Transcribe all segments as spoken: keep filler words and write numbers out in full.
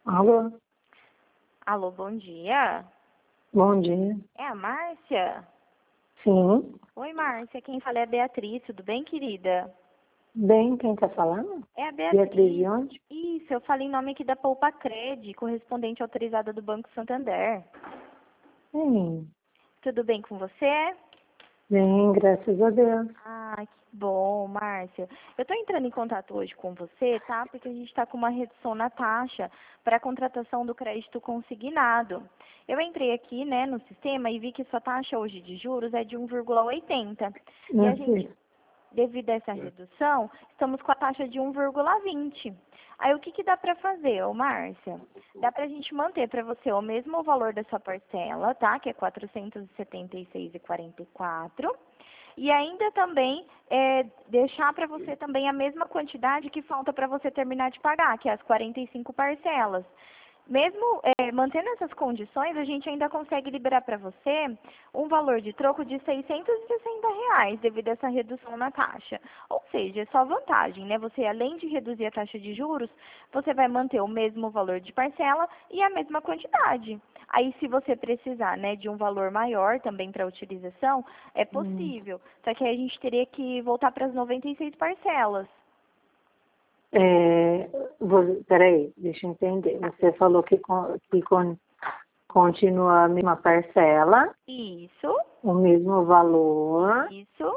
Alô? Alô, bom dia. Bom dia. É a Márcia? Sim. Oi, Márcia. Quem fala é a Beatriz. Tudo bem, querida? Bem, quem tá falando? É a Beatriz. Beatriz de onde? Isso, eu falei em nome aqui da Poupa Cred, correspondente autorizada do Banco Santander. Sim. Tudo bem com você? Bem, graças a Deus. Ah, que bom, Márcia. Eu estou entrando em contato hoje com você, tá? Porque a gente está com uma redução na taxa para a contratação do crédito consignado. Eu entrei aqui, né, no sistema e vi que sua taxa hoje de juros é de um vírgula oitenta. E a Não gente, sei. devido a essa redução, estamos com a taxa de um vírgula vinte. Aí o que, que dá para fazer, ô Márcia? Dá para a gente manter para você o mesmo valor da sua parcela, tá? Que é quatrocentos e setenta e seis reais e quarenta e quatro centavos. E ainda também é, deixar para você também a mesma quantidade que falta para você terminar de pagar, que é as quarenta e cinco parcelas. Mesmo é, mantendo essas condições, a gente ainda consegue liberar para você um valor de troco de seiscentos e sessenta reais devido a essa redução na taxa. Ou seja, é só vantagem, né? Você, além de reduzir a taxa de juros, você vai manter o mesmo valor de parcela e a mesma quantidade. Aí, se você precisar, né, de um valor maior também para utilização, é Hum. possível. Só que aí a gente teria que voltar para as noventa e seis parcelas. É, vo- peraí, deixa eu entender. Você falou que, con- que con- continua a mesma parcela, Isso, o mesmo valor, isso.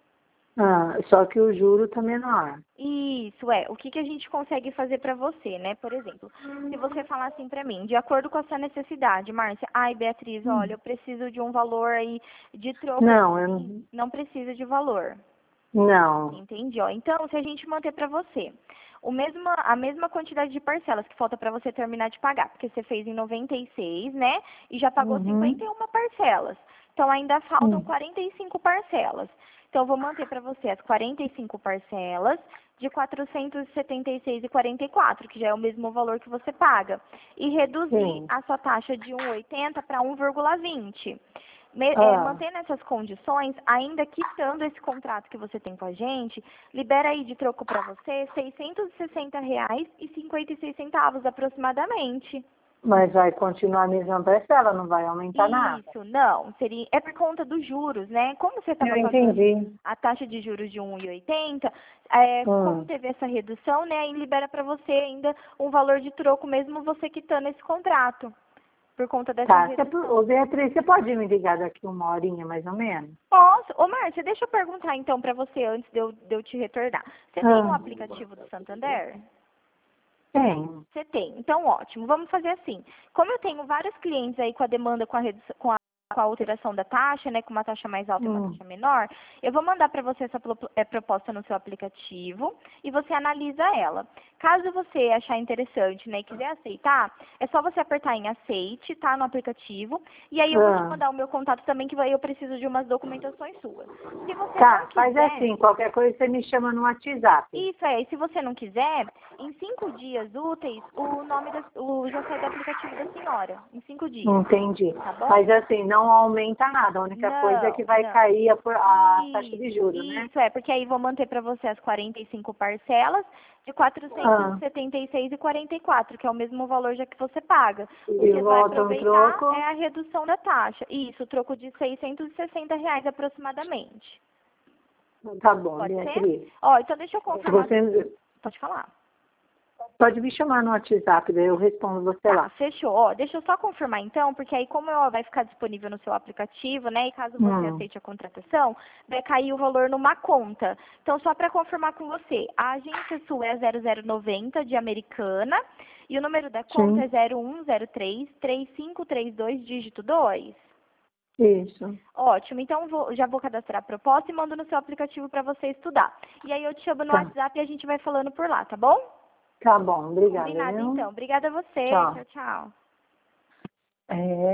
ah, só que o juro tá menor. Isso, é. O que, que a gente consegue fazer para você, né? Por exemplo, se você falar assim para mim, de acordo com a sua necessidade, Márcia, ai, Beatriz, olha, Hum. eu preciso de um valor aí de troco Não, eu assim, não. não precisa de valor. Não. Entendi, ó. Então, se a gente manter para você o mesma, a mesma quantidade de parcelas que falta para você terminar de pagar, porque você fez em noventa e seis, né? E já pagou cinquenta Uhum. e uma parcelas. Então, ainda faltam Hum. quarenta e cinco parcelas. Então, eu vou manter para você as quarenta e cinco parcelas de quatrocentos e setenta e seis reais e quarenta e quatro centavos, que já é o mesmo valor que você paga. E reduzir Sim. a sua taxa de um vírgula oitenta para um vírgula vinte. Me- é, Ah, mantendo essas condições, ainda quitando esse contrato que você tem com a gente, libera aí de troco para você seiscentos e sessenta reais e cinquenta e seis centavos aproximadamente. mas vai continuar a mesma parcela, não vai aumentar nada. Isso, não, seria, é por conta dos juros, né? Como você estava Eu pagando entendi. a taxa de juros de um vírgula oitenta, é, como Hum. teve essa redução, né, aí libera para você ainda um valor de troco, mesmo você quitando esse contrato, por conta dessa Tá, você, redução. ô Beatriz, você pode me ligar daqui uma horinha, mais ou menos? Posso? Ô, Márcia, deixa eu perguntar então para você antes de eu, de eu te retornar. Você tem um Ah, aplicativo do Santander? tem. Você tem. Então, ótimo. Vamos fazer assim. Como eu tenho vários clientes aí com a demanda, com a, redução, com a, com a alteração da taxa, né, com uma taxa mais alta e uma Hum. taxa menor, eu vou mandar para você essa pro- eh, proposta no seu aplicativo e você analisa ela. Caso você achar interessante, né, e quiser aceitar, é só você apertar em aceite, tá, no aplicativo, e aí eu vou te Ah. mandar o meu contato também, que vai- eu preciso de umas documentações suas. Se você não Tá, faz quiser, assim, qualquer coisa você me chama no WhatsApp. isso é, e se você não quiser, em cinco dias úteis, o nome da, o, já sai do aplicativo da senhora. Em cinco dias, Entendi. tá bom? Mas assim, não aumenta nada, a única coisa é que Não, vai não. cair a, por- a taxa de Isso, juros, né? isso é, porque aí vou manter para você as quarenta e cinco parcelas de quatrocentos e Ah. setenta e seis reais e quarenta e quatro centavos, que é o mesmo valor já que você paga. O E que vai volta um aproveitar é troco. a redução da taxa. Isso, troco de seiscentos e sessenta reais aproximadamente. Tá bom, Pode ser? Beatriz. Ó, então deixa eu Se confirmar. você Pode falar. pode me chamar no WhatsApp, daí eu respondo você Tá, lá. fechou. Ó, deixa eu só confirmar então, porque aí como ela vai ficar disponível no seu aplicativo, né, e caso você Hum. aceite a contratação, vai cair o valor numa conta. Então, só para confirmar com você, a agência sua é zero zero noventa de Americana e o número da conta é Sim, zero um zero três, três cinco três dois, dígito dois. isso. Ótimo, então vou- já vou cadastrar a proposta e mando no seu aplicativo para você estudar. E aí eu te chamo no Tá. WhatsApp e a gente vai falando por lá, tá bom? Tá bom, obrigada, Combinado viu? então. Obrigada a você. Tchau. Tchau, tchau. É.